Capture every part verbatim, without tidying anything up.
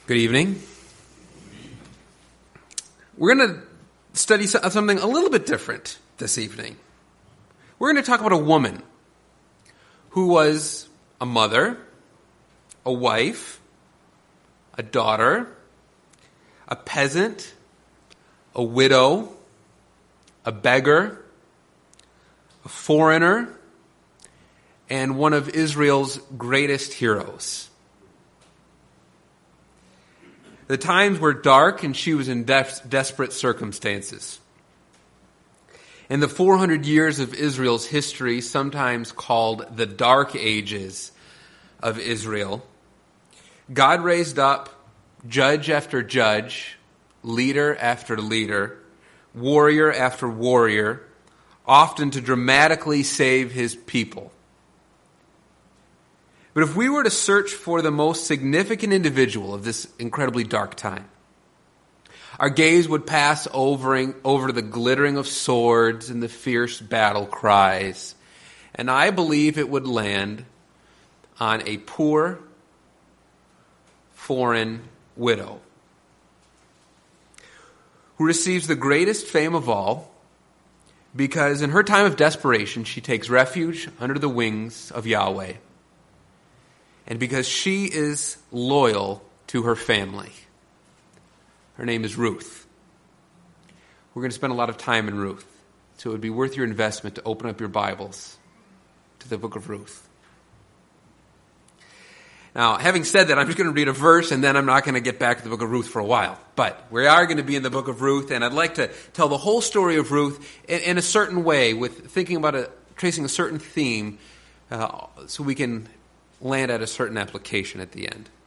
Good evening. We're going to study something a little bit different this evening. We're going to talk about a woman who was a mother, a wife, a daughter, a peasant, a widow, a beggar, a foreigner, and one of Israel's greatest heroes. The times were dark, and she was in des- desperate circumstances. In the four hundred years of Israel's history, sometimes called the Dark Ages of Israel, God raised up judge after judge, leader after leader, warrior after warrior, often to dramatically save his people. But if we were to search for the most significant individual of this incredibly dark time, our gaze would pass over, over the glittering of swords and the fierce battle cries, and I believe it would land on a poor, foreign widow who receives the greatest fame of all because in her time of desperation, she takes refuge under the wings of Yahweh. And because she is loyal to her family. Her name is Ruth. We're going to spend a lot of time in Ruth. So it would be worth your investment to open up your Bibles to the book of Ruth. Now, having said that, I'm just going to read a verse and then I'm not going to get back to the book of Ruth for a while. But we are going to be in the book of Ruth, and I'd like to tell the whole story of Ruth in, in a certain way, with thinking about a, tracing a certain theme, uh, so we can land at a certain application at the end.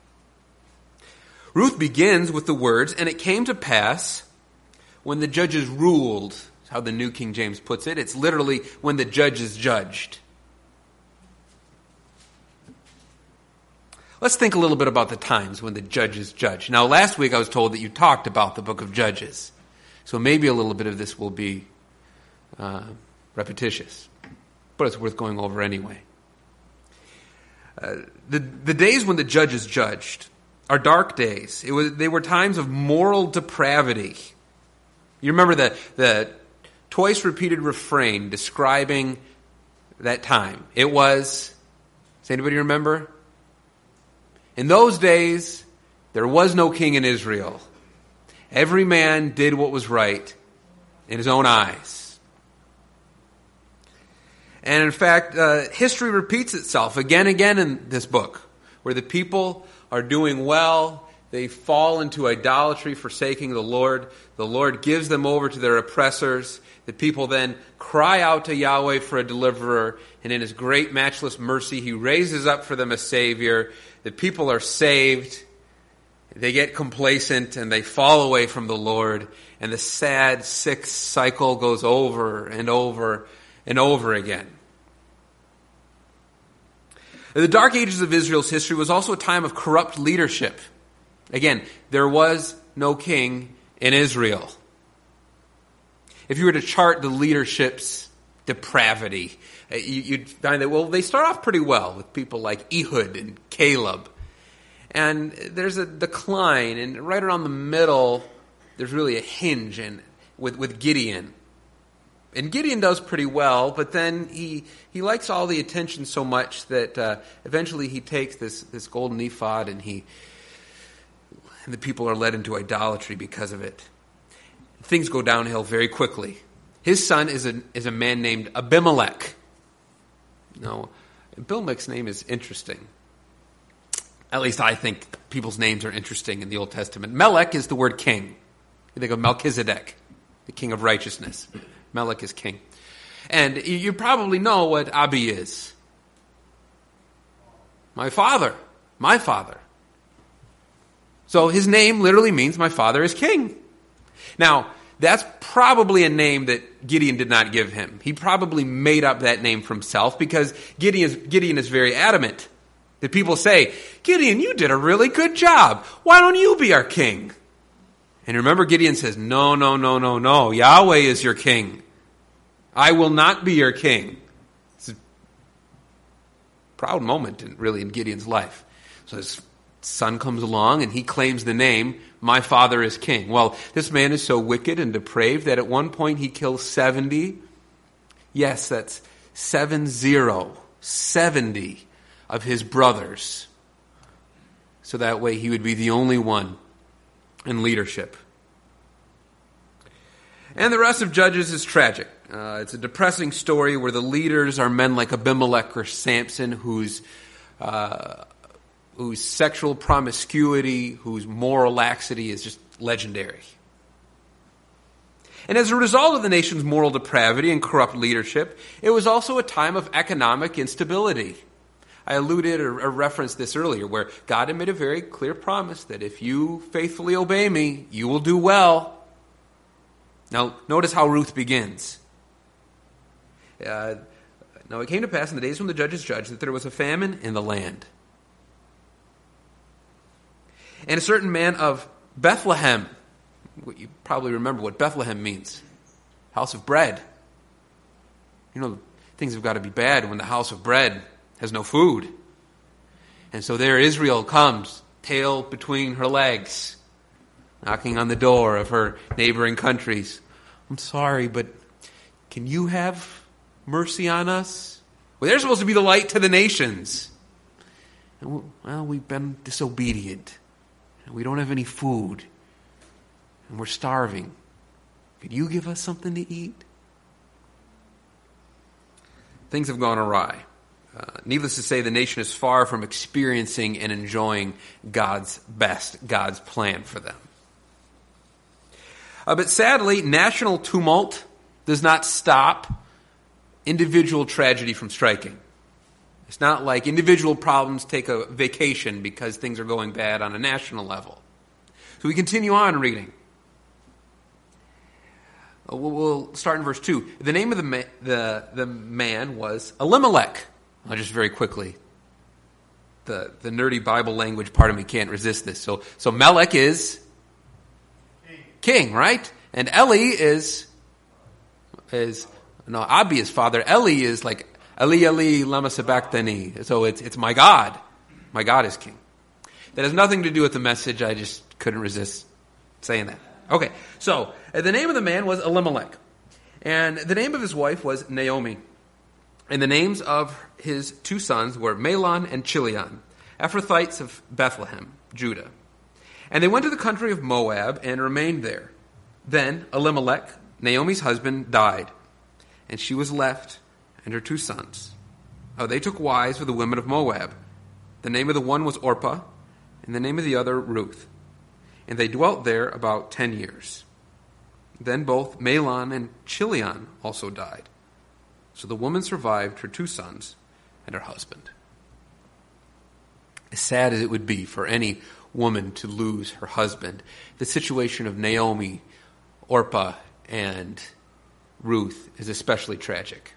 Ruth begins with the words, "And it came to pass when the judges ruled," how the New King James puts it. It's literally when the judges judged. Let's think a little bit about the times when the judges judged. Now, last week I was told that you talked about the book of Judges. So maybe a little bit of this will be uh, repetitious. But it's worth going over anyway. Uh, the, the days when the judges judged are dark days. It was, they were times of moral depravity. You remember the, the twice repeated refrain describing that time. It was, does anybody remember? In those days, there was no king in Israel. Every man did what was right in his own eyes. And in fact, uh, history repeats itself again and again in this book, where the people are doing well, they fall into idolatry, forsaking the Lord. The Lord gives them over to their oppressors. The people then cry out to Yahweh for a deliverer, and in his great matchless mercy, he raises up for them a Savior. The people are saved. They get complacent, and they fall away from the Lord, and the sad, sick cycle goes over and over and over again. The Dark Ages of Israel's history was also a time of corrupt leadership. Again, there was no king in Israel. If you were to chart the leadership's depravity, you'd find that, well, they start off pretty well with people like Ehud and Caleb. And there's a decline, and right around the middle, there's really a hinge in, with, with Gideon. And Gideon does pretty well, but then he he likes all the attention so much that uh, eventually he takes this, this golden ephod and he and the people are led into idolatry because of it. Things go downhill very quickly. His son is a is a man named Abimelech. Now, Abimelech's name is interesting. At least I think people's names are interesting in the Old Testament. Melech is the word king. You think of Melchizedek, the king of righteousness. Melech is king. And you probably know what Abi is. My father. My father. So his name literally means my father is king. Now, that's probably a name that Gideon did not give him. He probably made up that name for himself because Gideon is, Gideon is very adamant. The people say, "Gideon, you did a really good job. Why don't you be our king?" And remember, Gideon says, no, no, no, no, no. Yahweh is your king. I will not be your king. It's a proud moment, in, really, in Gideon's life. So his son comes along and he claims the name, my father is king. Well, this man is so wicked and depraved that at one point he kills seventy. Yes, that's seven zero. seventy of his brothers. So that way he would be the only one in leadership. And the rest of Judges is tragic. Uh, it's a depressing story where the leaders are men like Abimelech or Samson, whose uh, whose sexual promiscuity, whose moral laxity is just legendary. And as a result of the nation's moral depravity and corrupt leadership, it was also a time of economic instability. I alluded or, or referenced this earlier, where God had made a very clear promise that if you faithfully obey me, you will do well. Now, notice how Ruth begins. Uh, now, it came to pass in the days when the judges judged that there was a famine in the land. And a certain man of Bethlehem, you probably remember what Bethlehem means, house of bread. You know, things have got to be bad when the house of bread has no food. And so there Israel comes, tail between her legs, knocking on the door of her neighboring countries. I'm sorry, but can you have mercy on us? Well, they're supposed to be the light to the nations. And well, we've been disobedient. And we don't have any food. And we're starving. Could you give us something to eat? Things have gone awry. Uh, needless to say, the nation is far from experiencing and enjoying God's best, God's plan for them. Uh, but sadly, national tumult does not stop individual tragedy from striking. It's not like individual problems take a vacation because things are going bad on a national level. So we continue on reading. Uh, we'll, we'll start in verse two. The name of the, ma- the, the man was Elimelech. I'll just very quickly. The, the nerdy Bible language part of me can't resist this. So, so Melech is king, right? And Eli is, is no, Abi is father. Eli is like, Eli, Eli, lama sabachthani. So it's, it's my God. My God is king. That has nothing to do with the message. I just couldn't resist saying that. Okay, so uh, the name of the man was Elimelech. And the name of his wife was Naomi. And the names of his two sons were Mahlon and Chilion, Ephrathites of Bethlehem, Judah. And they went to the country of Moab and remained there. Then Elimelech, Naomi's husband, died, and she was left and her two sons. Oh, they took wives for the women of Moab. The name of the one was Orpah, and the name of the other Ruth. And they dwelt there about ten years. Then both Mahlon and Chilion also died. So the woman survived her two sons and her husband. As sad as it would be for any woman to lose her husband, the situation of Naomi, Orpah, and Ruth is especially tragic.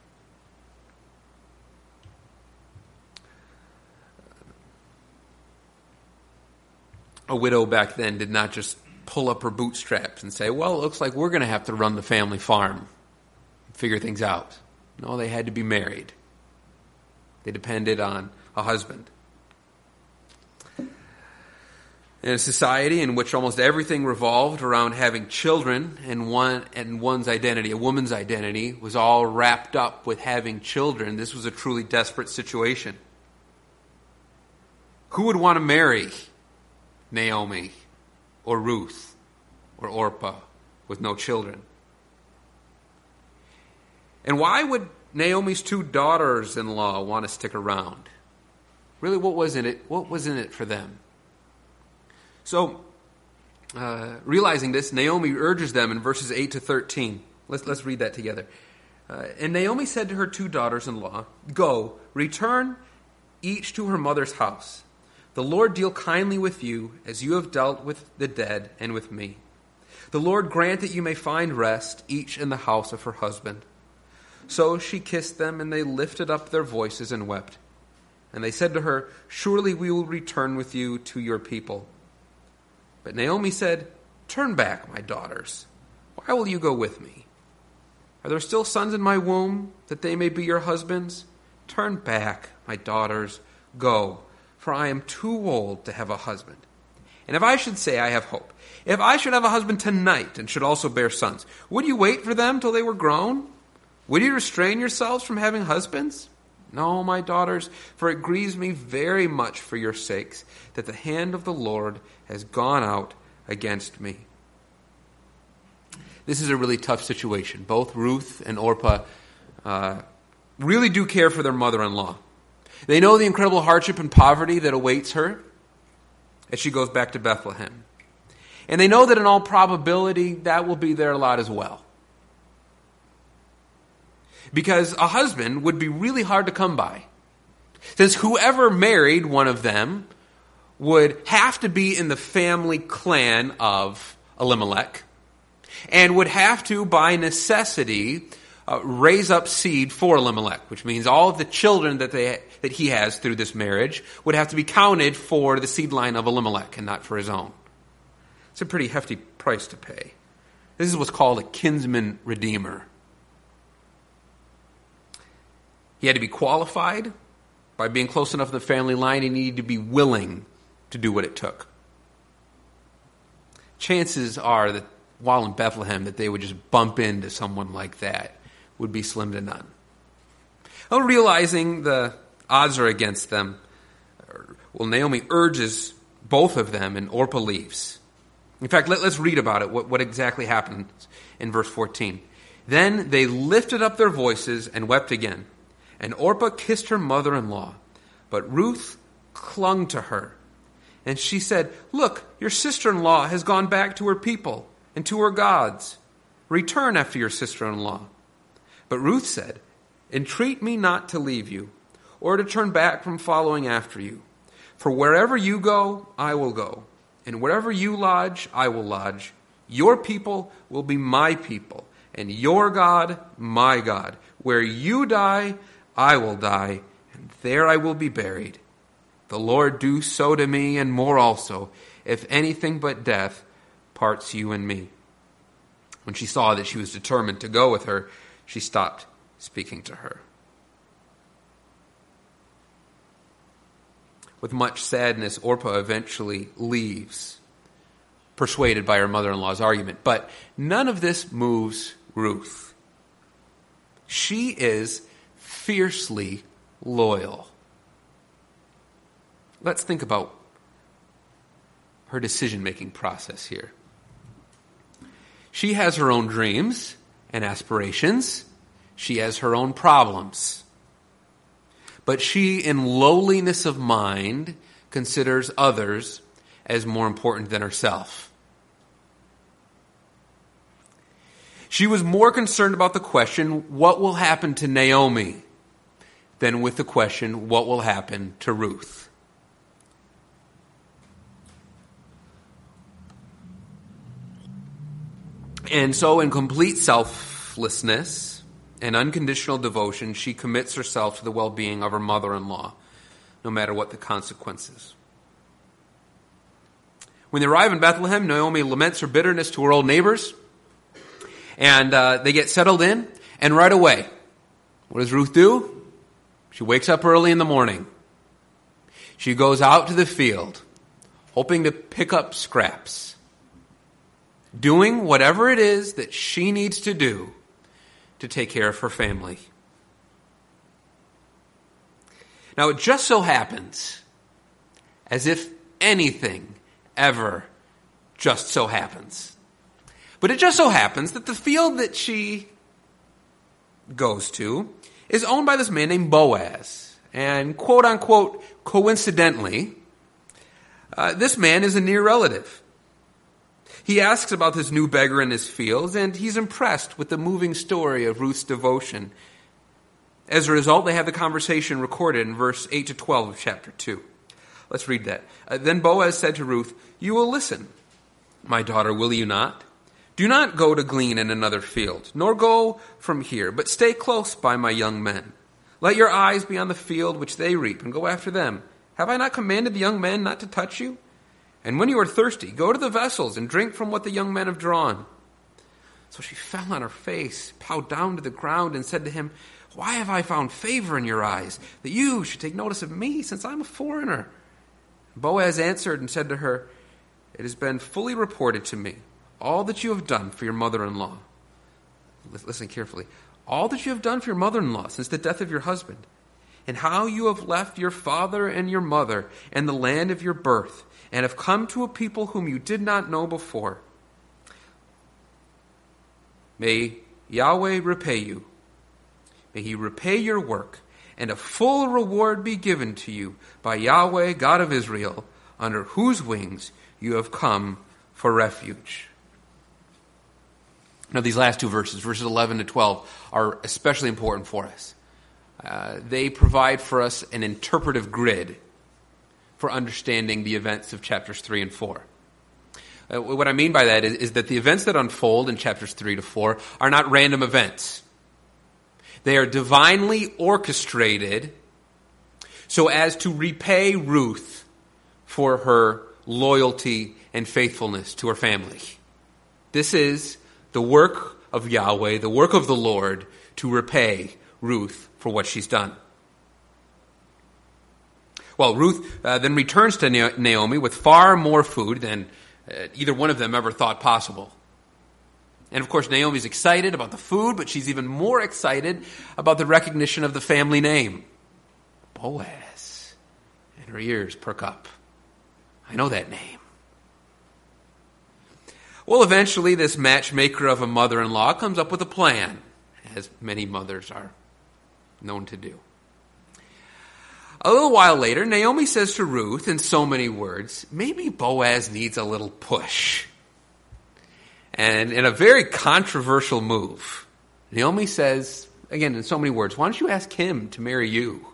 A widow back then did not just pull up her bootstraps and say, well, it looks like we're going to have to run the family farm, figure things out. No, they had to be married. They depended on a husband. In a society in which almost everything revolved around having children and one and one's identity, a woman's identity, was all wrapped up with having children, this was a truly desperate situation. Who would want to marry Naomi or Ruth or Orpah with no children? And why would Naomi's two daughters-in-law want to stick around? Really, what was in it? What was in it for them? So, uh, realizing this, Naomi urges them in verses eight to thirteen. Let's let's read that together. Uh, and Naomi said to her two daughters-in-law, "Go, return each to her mother's house. The Lord deal kindly with you as you have dealt with the dead and with me. The Lord grant that you may find rest, each in the house of her husband." So she kissed them, and they lifted up their voices and wept. And they said to her, "Surely we will return with you to your people." But Naomi said, "Turn back, my daughters. Why will you go with me? Are there still sons in my womb, that they may be your husbands? Turn back, my daughters. Go, for I am too old to have a husband. And if I should say I have hope, if I should have a husband tonight and should also bear sons, would you wait for them till they were grown? Would you restrain yourselves from having husbands? No, my daughters, for it grieves me very much for your sakes that the hand of the Lord has gone out against me. This is a really tough situation. Both Ruth and Orpah uh, really do care for their mother-in-law. They know the incredible hardship and poverty that awaits her as she goes back to Bethlehem. And they know that in all probability that will be their lot as well. Because a husband would be really hard to come by. Since whoever married one of them would have to be in the family clan of Elimelech and would have to, by necessity, uh, raise up seed for Elimelech, which means all of the children that they that he has through this marriage would have to be counted for the seed line of Elimelech and not for his own. It's a pretty hefty price to pay. This is what's called a kinsman redeemer. He had to be qualified by being close enough to the family line. He needed to be willing to do what it took. Chances are that while in Bethlehem that they would just bump into someone like that would be slim to none. Well, realizing the odds are against them, well, Naomi urges both of them, and Orpah leaves. In fact, let, let's read about it, what, what exactly happened in verse fourteen. Then they lifted up their voices and wept again. And Orpah kissed her mother-in-law, but Ruth clung to her. And she said, "Look, your sister-in-law has gone back to her people and to her gods. Return after your sister-in-law." But Ruth said, "Entreat me not to leave you, or to turn back from following after you. For wherever you go, I will go, and wherever you lodge, I will lodge. Your people will be my people, and your God, my God. Where you die, I will die, and there I will be buried. The Lord do so to me, and more also, if anything but death parts you and me." When she saw that she was determined to go with her, she stopped speaking to her. With much sadness, Orpah eventually leaves, persuaded by her mother-in-law's argument. But none of this moves Ruth. She is fiercely loyal. Let's think about her decision-making process here. She has her own dreams and aspirations. She has her own problems. But she, in lowliness of mind, considers others as more important than herself. She was more concerned about the question, what will happen to Naomi, than with the question, what will happen to Ruth? And so in complete selflessness and unconditional devotion, she commits herself to the well-being of her mother-in-law, no matter what the consequences. When they arrive in Bethlehem, Naomi laments her bitterness to her old neighbors, and uh, they get settled in, and right away, what does Ruth do? She wakes up early in the morning. She goes out to the field, hoping to pick up scraps, doing whatever it is that she needs to do to take care of her family. Now, it just so happens, as if anything ever just so happens, but it just so happens that the field that she goes to is owned by this man named Boaz. And quote unquote, coincidentally, uh, this man is a near relative. He asks about this new beggar in his fields, and he's impressed with the moving story of Ruth's devotion. As a result, they have the conversation recorded in verse eight to twelve of chapter two. Let's read that. Uh, then Boaz said to Ruth, "You will listen, my daughter, will you not? Do not go to glean in another field, nor go from here, but stay close by my young men. Let your eyes be on the field which they reap, and go after them. Have I not commanded the young men not to touch you? And when you are thirsty, go to the vessels and drink from what the young men have drawn." So she fell on her face, bowed down to the ground, and said to him, "Why have I found favor in your eyes, that you should take notice of me, since I'm a foreigner?" Boaz answered and said to her, "It has been fully reported to me, all that you have done for your mother-in-law." Listen carefully. "All that you have done for your mother-in-law since the death of your husband, and how you have left your father and your mother and the land of your birth, and have come to a people whom you did not know before. May Yahweh repay you. May he repay your work, and a full reward be given to you by Yahweh, God of Israel, under whose wings you have come for refuge." Now, these last two verses, verses eleven to twelve, are especially important for us. Uh, they provide for us an interpretive grid for understanding the events of chapters three and four. Uh, what I mean by that is, is that the events that unfold in chapters three to four are not random events. They are divinely orchestrated so as to repay Ruth for her loyalty and faithfulness to her family. This is the work of Yahweh, the work of the Lord, to repay Ruth for what she's done. Well, Ruth uh, then returns to Naomi with far more food than uh, either one of them ever thought possible. And of course, Naomi's excited about the food, but she's even more excited about the recognition of the family name, Boaz. And her ears perk up. I know that name. Well, eventually, this matchmaker of a mother-in-law comes up with a plan, as many mothers are known to do. A little while later, Naomi says to Ruth, in so many words, maybe Boaz needs a little push. And in a very controversial move, Naomi says, again, in so many words, why don't you ask him to marry you?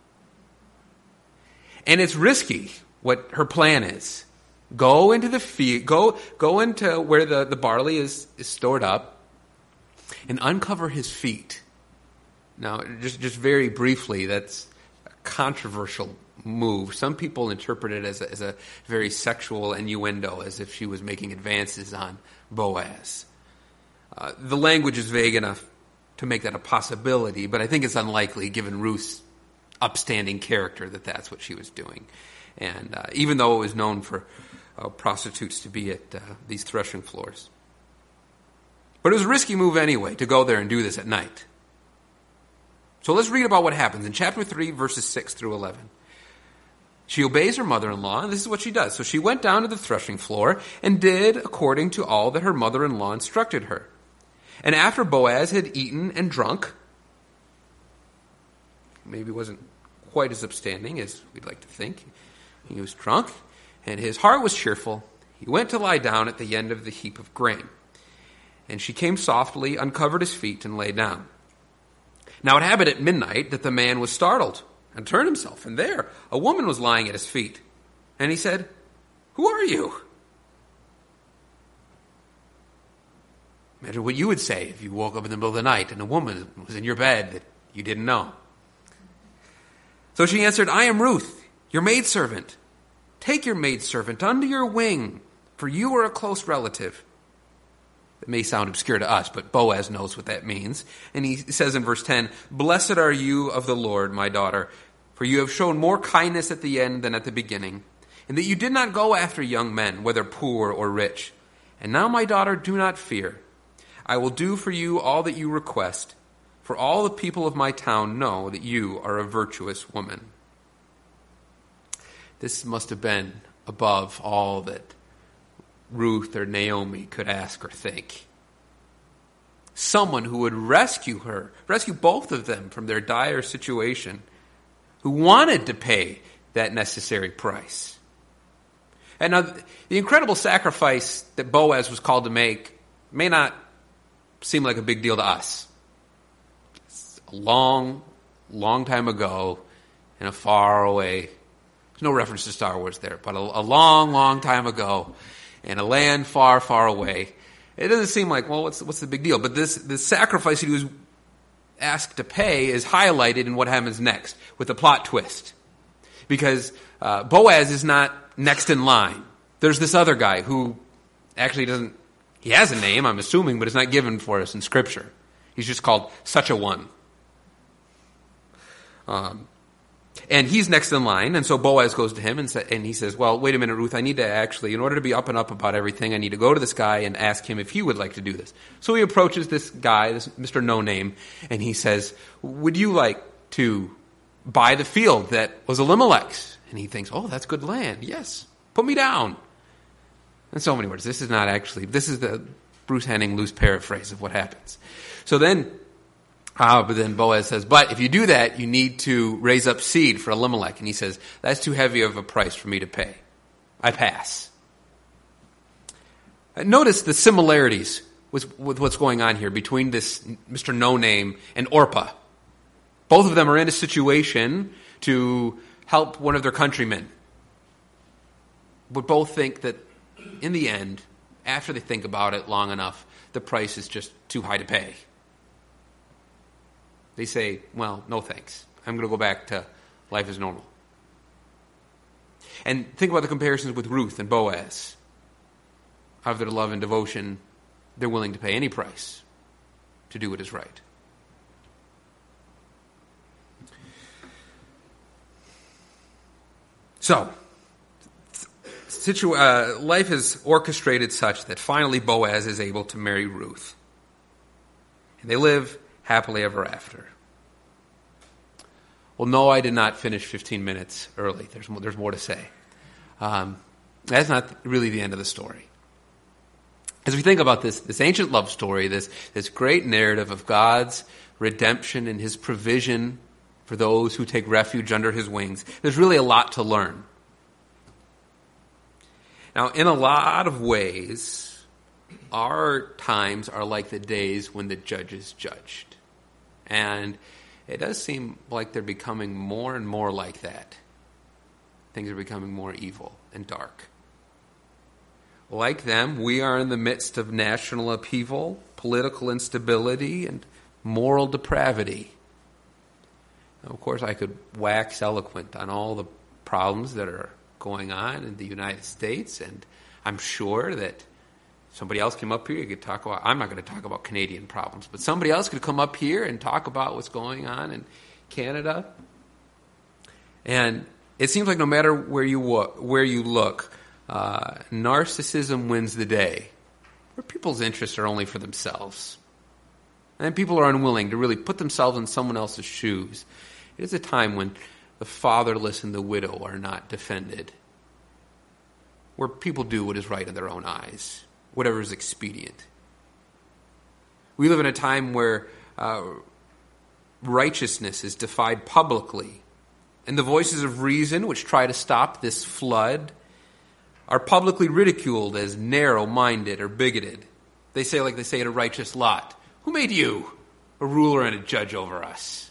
And it's risky what her plan is. Go into the field, go go into where the, the barley is, is stored up and uncover his feet. Now, just, just very briefly, that's a controversial move. Some people interpret it as a, as a very sexual innuendo, as if she was making advances on Boaz. Uh, the language is vague enough to make that a possibility, but I think it's unlikely, given Ruth's upstanding character, that that's what she was doing. And uh, even though it was known for uh, prostitutes to be at uh, these threshing floors. But it was a risky move anyway, to go there and do this at night. So let's read about what happens in chapter three, verses six through eleven. She obeys her mother-in-law, and this is what she does. So she went down to the threshing floor and did according to all that her mother-in-law instructed her. And after Boaz had eaten and drunk, maybe wasn't quite as upstanding as we'd like to think, he was drunk, and his heart was cheerful, he went to lie down at the end of the heap of grain. And she came softly, uncovered his feet, and lay down. Now it happened at midnight that the man was startled and turned himself, and there a woman was lying at his feet. And he said, "Who are you?" Imagine what you would say if you woke up in the middle of the night and a woman was in your bed that you didn't know. So she answered, "I am Ruth, your maidservant. Take your maidservant under your wing, for you are a close relative." It may sound obscure to us, but Boaz knows what that means. And he says in verse ten, "Blessed are you of the Lord, my daughter, for you have shown more kindness at the end than at the beginning, and that you did not go after young men, whether poor or rich. And now, my daughter, do not fear. I will do for you all that you request, for all the people of my town know that you are a virtuous woman." This must have been above all that Ruth or Naomi could ask or think. Someone who would rescue her, rescue both of them from their dire situation, who wanted to pay that necessary price. And now, the incredible sacrifice that Boaz was called to make may not seem like a big deal to us. It's a long, long time ago in a far away, there's no reference to Star Wars there, but a, a long, long time ago in a land far, far away. It doesn't seem like, well, what's what's the big deal? But this, this sacrifice that he was asked to pay is highlighted in what happens next with the plot twist. Because uh, Boaz is not next in line. There's this other guy who actually doesn't, he has a name, I'm assuming, but it's not given for us in Scripture. He's just called such a one. Um, And he's next in line, and so Boaz goes to him and, sa- and he says, well, wait a minute, Ruth, I need to actually, in order to be up and up about everything, I need to go to this guy and ask him if he would like to do this. So he approaches this guy, this Mister No Name, and he says, would you like to buy the field that was Elimelech's? And he thinks, oh, that's good land. Yes, put me down. In so many words, this is not actually, this is the Bruce Henning loose paraphrase of what happens. So then, uh, but then Boaz says, but if you do that, you need to raise up seed for Elimelech. And he says, that's too heavy of a price for me to pay. I pass. Uh, notice the similarities with, with what's going on here between this Mister No Name and Orpah. Both of them are in a situation to help one of their countrymen. But both think that in the end, after they think about it long enough, the price is just too high to pay. They say, well, no thanks. I'm going to go back to life as normal. And think about the comparisons with Ruth and Boaz. Out of their love and devotion, they're willing to pay any price to do what is right. So, situ- uh, life is orchestrated such that finally Boaz is able to marry Ruth. And they live happily ever after. Well, no, I did not finish fifteen minutes early. There's more, there's more to say. Um, that's not really the end of the story. As we think about this, this ancient love story, this, this great narrative of God's redemption and his provision for those who take refuge under his wings, there's really a lot to learn. Now, in a lot of ways, our times are like the days when the judges judged. And it does seem like they're becoming more and more like that. Things are becoming more evil and dark. Like them, we are in the midst of national upheaval, political instability, and moral depravity. Now, of course, I could wax eloquent on all the problems that are going on in the United States, and I'm sure that somebody else came up here, you could talk about, I'm not going to talk about Canadian problems, but somebody else could come up here and talk about what's going on in Canada. And it seems like no matter where you where you look, uh, narcissism wins the day, where people's interests are only for themselves. And people are unwilling to really put themselves in someone else's shoes. It is a time when the fatherless and the widow are not defended, where people do what is right in their own eyes, whatever is expedient. We live in a time where uh, righteousness is defied publicly, and the voices of reason, which try to stop this flood, are publicly ridiculed as narrow-minded or bigoted. They say, like they say at a righteous Lot, who made you a ruler and a judge over us?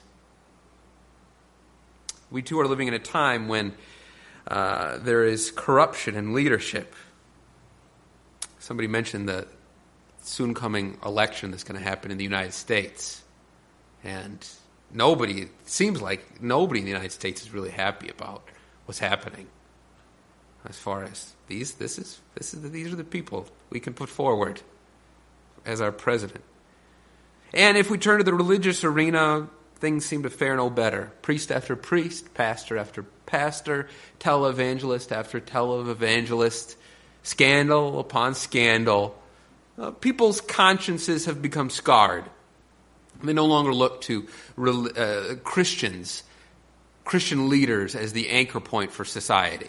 We too are living in a time when uh, there is corruption in leadership. Somebody mentioned the soon coming election that's going to happen in the United States. And nobody, it seems like nobody in the United States is really happy about what's happening. As far as these, this is, this is, these are the people we can put forward as our president. And if we turn to the religious arena, things seem to fare no better. Priest after priest, pastor after pastor, televangelist after televangelist, scandal upon scandal. Uh, people's consciences have become scarred. They no longer look to uh, Christians, Christian leaders as the anchor point for society.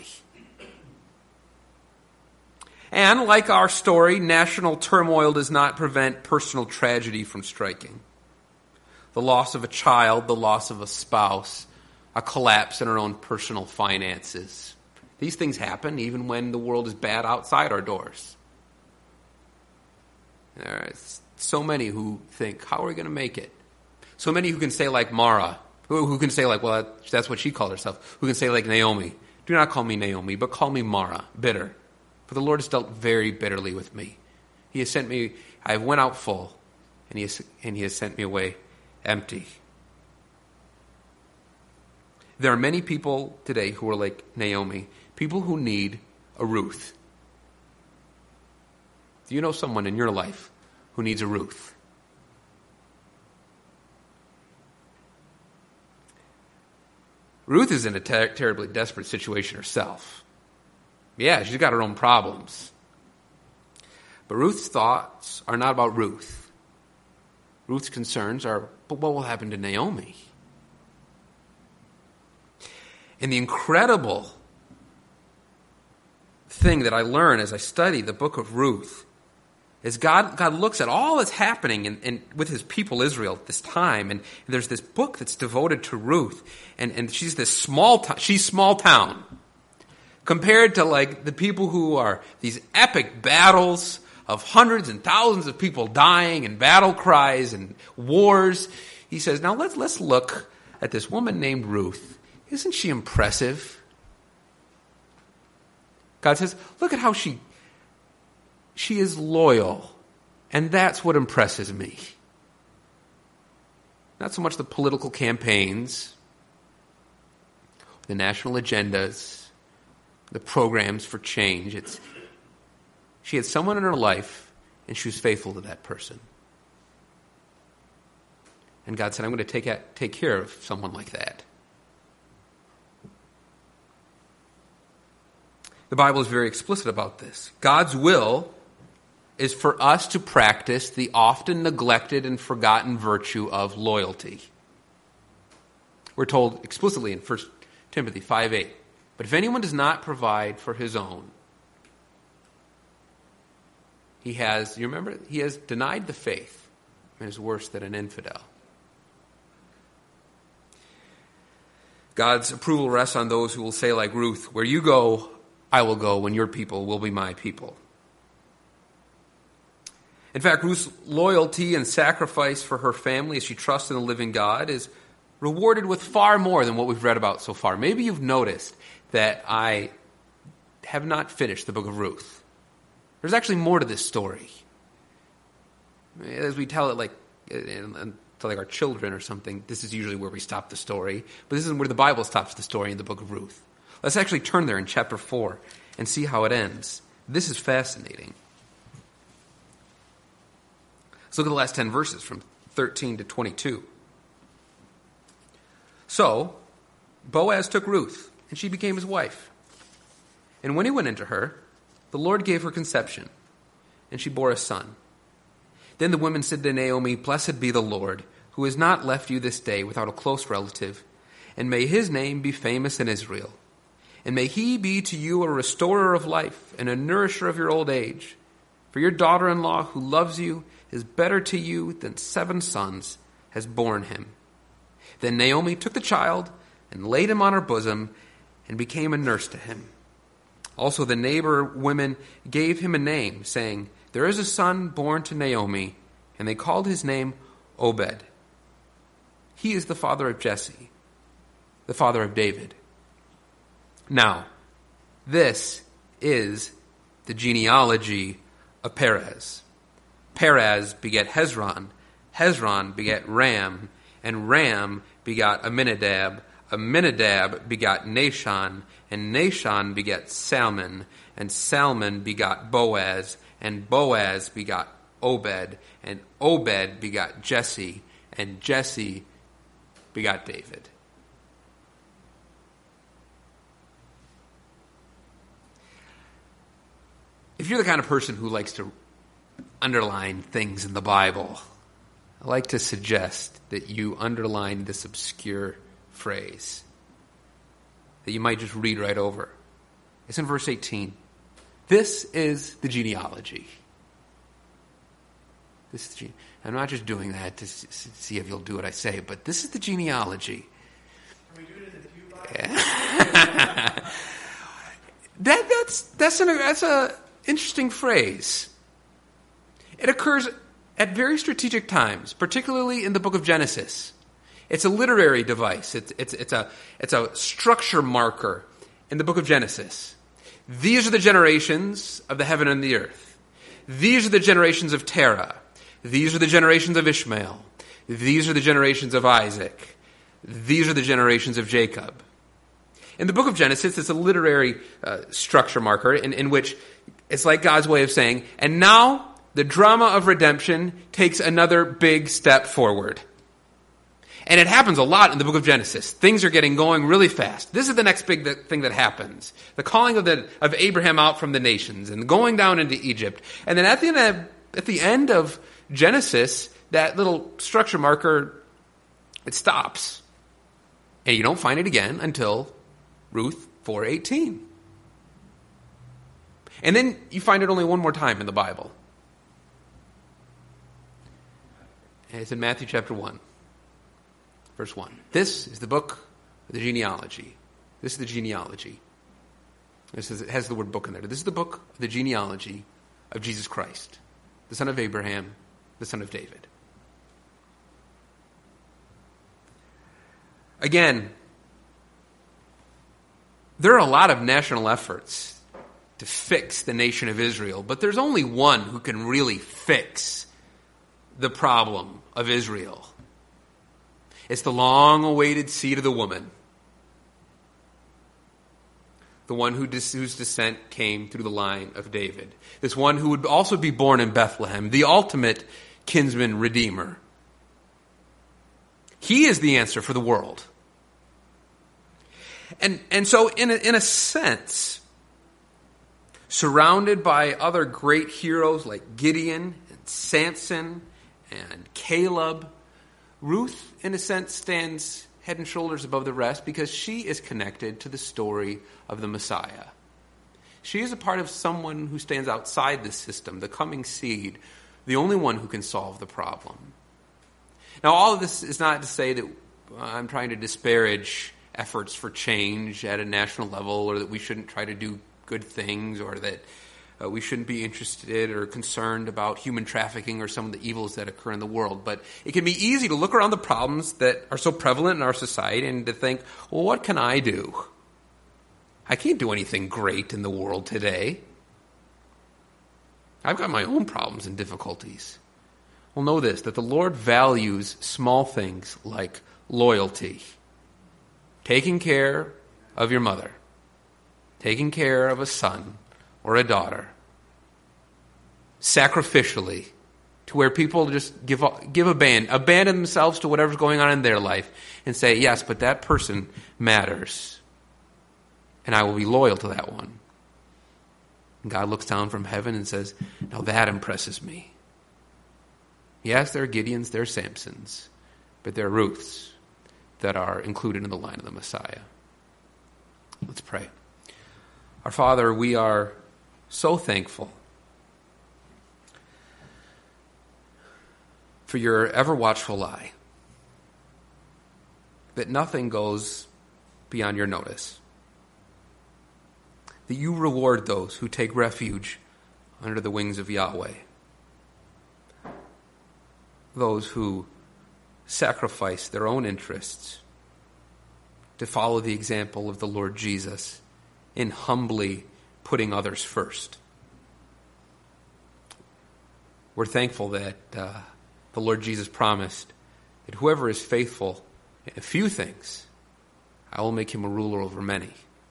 And like our story, national turmoil does not prevent personal tragedy from striking. The loss of a child, the loss of a spouse, a collapse in our own personal finances. These things happen even when the world is bad outside our doors. There are so many who think, how are we going to make it? So many who can say like Mara, who, who can say like, well, that's what she called herself, who can say like Naomi, do not call me Naomi, but call me Mara, bitter. For the Lord has dealt very bitterly with me. He has sent me, I have went out full, and he has, and he has sent me away empty. There are many people today who are like Naomi, people who need a Ruth. Do you know someone in your life who needs a Ruth? Ruth is in a ter- terribly desperate situation herself. Yeah, she's got her own problems. But Ruth's thoughts are not about Ruth. Ruth's concerns are, but what will happen to Naomi? And the incredible thing that I learn as I study the book of Ruth is God, God looks at all that's happening in, in, with his people Israel at this time, and there's this book that's devoted to Ruth, and, and she's this small town, she's small town, compared to like the people who are these epic battles of hundreds and thousands of people dying and battle cries and wars. He says, now let's let's look at this woman named Ruth. Isn't she impressive? God says, look at how she she is loyal, and that's what impresses me. Not so much the political campaigns, the national agendas, the programs for change. It's she had someone in her life, and she was faithful to that person. And God said, I'm going to take, take care of someone like that. The Bible is very explicit about this. God's will is for us to practice the often neglected and forgotten virtue of loyalty. We're told explicitly in First Timothy five eight, but if anyone does not provide for his own, he has, you remember, he has denied the faith and is worse than an infidel. God's approval rests on those who will say like Ruth, where you go, I will go, and your people will be my people. In fact, Ruth's loyalty and sacrifice for her family as she trusts in the living God is rewarded with far more than what we've read about so far. Maybe you've noticed that I have not finished the book of Ruth. There's actually more to this story. As we tell it like to like our children or something, this is usually where we stop the story. But this is where the Bible stops the story in the book of Ruth. Let's actually turn there in chapter four and see how it ends. This is fascinating. Let's look at the last ten verses from thirteen to twenty-two. So, Boaz took Ruth, and she became his wife. And when he went into her, the Lord gave her conception, and she bore a son. Then the women said to Naomi, Blessed be the Lord, who has not left you this day without a close relative, and may his name be famous in Israel. And may he be to you a restorer of life and a nourisher of your old age. For your daughter-in-law who loves you is better to you than seven sons has borne him. Then Naomi took the child and laid him on her bosom and became a nurse to him. Also the neighbor women gave him a name, saying, There is a son born to Naomi, and they called his name Obed. He is the father of Jesse, the father of David. Now, this is the genealogy of Perez. Perez begat Hezron, Hezron begat Ram, and Ram begat Amminadab, Amminadab begat Nahshon, and Nahshon begat Salmon, and Salmon begat Boaz, and Boaz begat Obed, and Obed begat Jesse, and Jesse begat David. If you're the kind of person who likes to underline things in the Bible, I like to suggest that you underline this obscure phrase that you might just read right over. It's in verse eighteen. This is the genealogy. This is the gene- I'm not just doing that to s- see if you'll do what I say, but this is the genealogy. Can we do it in the pew box? Yeah. that that's that's an that's a interesting phrase. It occurs at very strategic times, particularly in the book of Genesis. It's a literary device. It's it's it's a it's a structure marker in the book of Genesis. These are the generations of the heaven and the earth. These are the generations of Terah. These are the generations of Ishmael. These are the generations of Isaac. These are the generations of Jacob. In the book of Genesis, it's a literary uh, structure marker in, in which it's like God's way of saying, and now the drama of redemption takes another big step forward. And it happens a lot in the book of Genesis. Things are getting going really fast. This is the next big th- thing that happens. The calling of, the, of Abraham out from the nations and going down into Egypt. And then at the end of, at the end of Genesis, that little structure marker, it stops. And you don't find it again until Ruth four eighteen. And then you find it only one more time in the Bible. And it's in Matthew chapter one, verse one. This is the book of the genealogy. This is the genealogy. This is, it has the word book in there. This is the book of the genealogy of Jesus Christ, the son of Abraham, the son of David. Again, there are a lot of national efforts to fix the nation of Israel, but there's only one who can really fix the problem of Israel. It's the long-awaited seed of the woman, the one who, whose descent came through the line of David, this one who would also be born in Bethlehem, the ultimate kinsman redeemer. He is the answer for the world. And, and so in a, in a sense, surrounded by other great heroes like Gideon and Samson and Caleb, Ruth, in a sense, stands head and shoulders above the rest because she is connected to the story of the Messiah. She is a part of someone who stands outside the system, the coming seed, the only one who can solve the problem. Now, all of this is not to say that I'm trying to disparage efforts for change at a national level, or that we shouldn't try to do good things, or that uh, we shouldn't be interested or concerned about human trafficking or some of the evils that occur in the world. But it can be easy to look around the problems that are so prevalent in our society and to think, well, what can I do? I can't do anything great in the world today. I've got my own problems and difficulties. Well, know this, that the Lord values small things like loyalty, taking care of your mother, taking care of a son or a daughter, sacrificially, to where people just give give abandon, abandon themselves to whatever's going on in their life and say, yes, but that person matters, and I will be loyal to that one. And God looks down from heaven and says, now that impresses me. Yes, there are Gideons, there are Samsons, but there are Ruths that are included in the line of the Messiah. Let's pray. Our Father, we are so thankful for your ever-watchful eye, that nothing goes beyond your notice, that you reward those who take refuge under the wings of Yahweh, those who sacrifice their own interests to follow the example of the Lord Jesus in humbly putting others first. We're thankful that uh, the Lord Jesus promised that whoever is faithful in a few things, I will make him a ruler over many.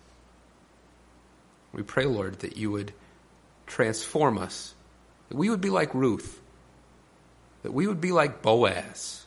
We pray, Lord, that you would transform us, that we would be like Ruth, that we would be like Boaz,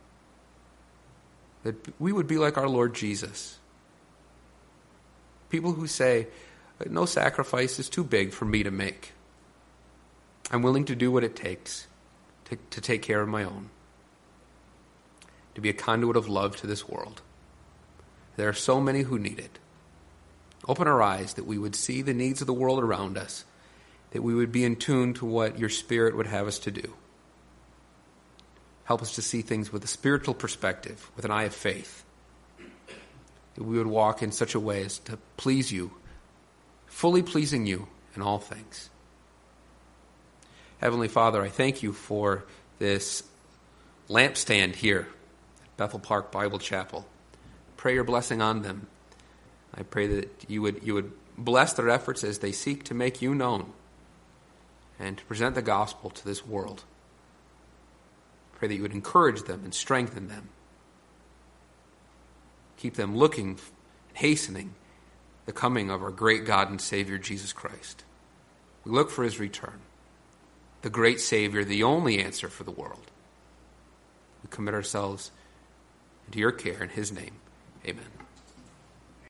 that we would be like our Lord Jesus. People who say, no sacrifice is too big for me to make. I'm willing to do what it takes to, to take care of my own, to be a conduit of love to this world. There are so many who need it. Open our eyes that we would see the needs of the world around us, that we would be in tune to what your Spirit would have us to do. Help us to see things with a spiritual perspective, with an eye of faith. That we would walk in such a way as to please you, fully pleasing you in all things. Heavenly Father, I thank you for this lampstand here at Bethel Park Bible Chapel. Pray your blessing on them. I pray that you would you would bless their efforts as they seek to make you known and to present the gospel to this world. Pray that you would encourage them and strengthen them. Keep them looking and hastening the coming of our great God and Savior, Jesus Christ. We look for his return, the great Savior, the only answer for the world. We commit ourselves and to your care. In his name, amen.